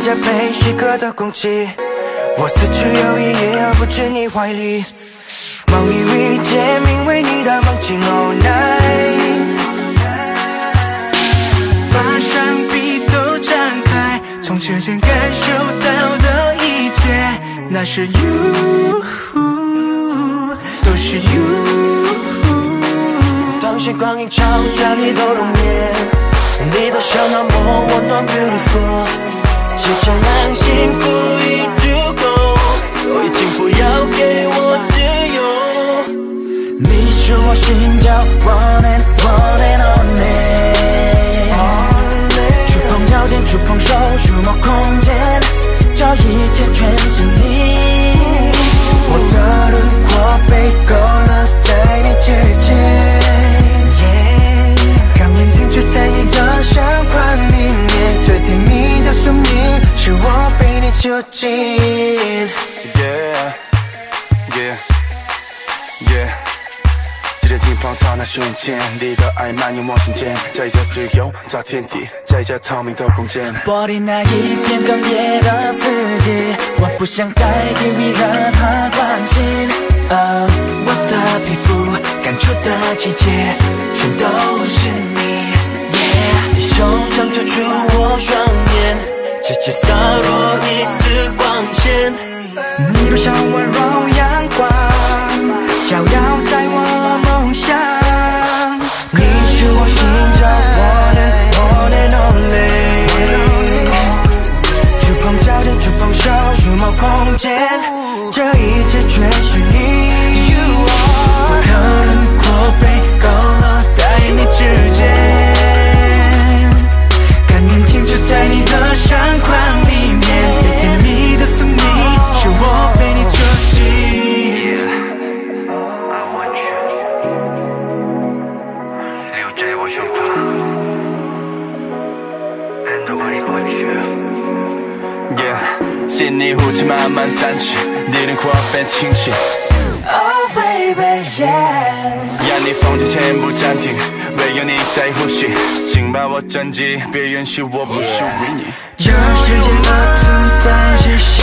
加倍许可的空气，我死去有一夜而不至你怀里。梦里遇见名为你的梦境 all night， 把双臂都张开，从指尖感受到的一切，那是 you， 都是 you。 当时光阴照着你的容颜，你的笑那么温暖 beautiful， 就这样幸福已足够，所以请不要给我自由。你是我寻找 one and only， 触碰脚尖，触碰手，触摸空间，这一切全是你。我的轮廓被勾勒在你指尖，甘愿停驻在你的相框里面，最甜蜜的宿命是我被你囚禁。 记得紧放到那瞬间，你的爱蔓延我心间，在这自由找天地，在这透明的空间。 玻璃那一片哽咽的四季，我不想再给予任何关心。我的皮肤感触的季节，全都是你。你手掌遮住我双眼，直接洒落一丝光线。你多像温柔阳光，照耀在我梦想。你是我寻找 one and only， 触碰脚尖，触碰手，触摸空间，这一切全是你。我的轮廓被勾勒在你指尖，甘愿停驻在你的相框里面，最甜蜜的宿命是我被你囚禁。 留在我身旁，很多爱过去。心里雾气慢慢散去，你轮廓变清晰。 Oh baby yeah， 让你风景全部暂停，唯有你在呼吸，请把我珍记，别允许我不属于你。 这世界的存在是